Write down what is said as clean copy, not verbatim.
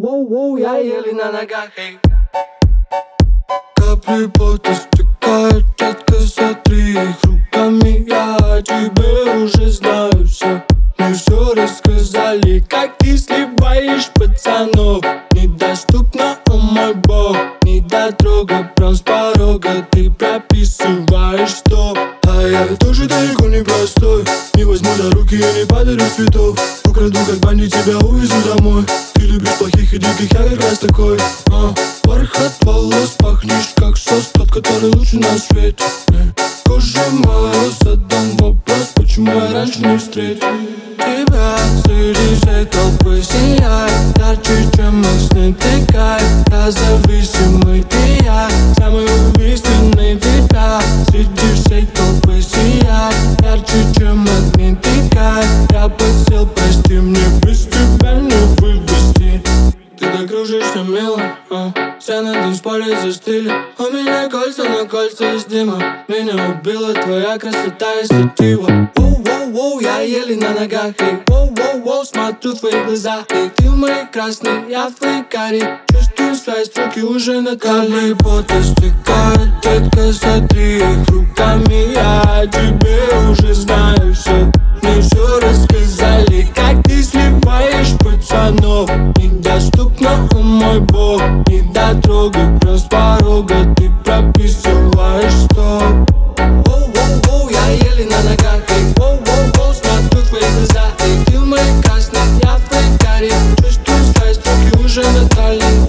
Воу-воу-воу, я еле на ногах, эй. Капли пота стекают, детка, сотри их руками. Я о тебе уже знаю все. Мне все рассказали, как ты сливаешь пацанов. Недоступно, о мой бог, не дотрога, прям с порога ты прописываешь стоп. А я тоже далеко не простой. Не возьму за руки и не подарю цветов. Украду как бандит, тебя увезу домой. Ты любишь плохих и диких, я как раз такой. Бархат волос, пахнешь как сос, тот, который лучше на свете. Кожа моя, задам вопрос, почему я раньше не встретил тебя. Среди всей толпы сияй, ярче, чем мощный ты кайф. Я зависимый, ты я, самый убийственный тебя. Среди всей толпы сияй, ярче, чем магнит ты кайф. Я подсел, прости, мне без тебя не вывести. Ты так кружишься мило, все на танцполе застыли. У меня кольца на кольца из дыма. Меня убила твоя красота и сатива. Воу-воу-воу, я еле на ногах, эй. Воу-воу-воу, смотрю в твои глаза, эй. Ты в моей красной, я в твоей каре. Чувствую свои руки уже на капли пота стекают, детка, сотри их руками. Я о тебе уже знаю все. Мне все рассказали, как ты сливаешь пацанов. Недоступно, о мой бог, не дотрога, прям с порога ты прописываешь стоп. Воу-воу-воу, я еле на ногах, эй. Воу-воу-воу, смотрю в твои глаза, эй. Ты в моей красной, я в твоей каре. Чувствую свои руки уже на талии.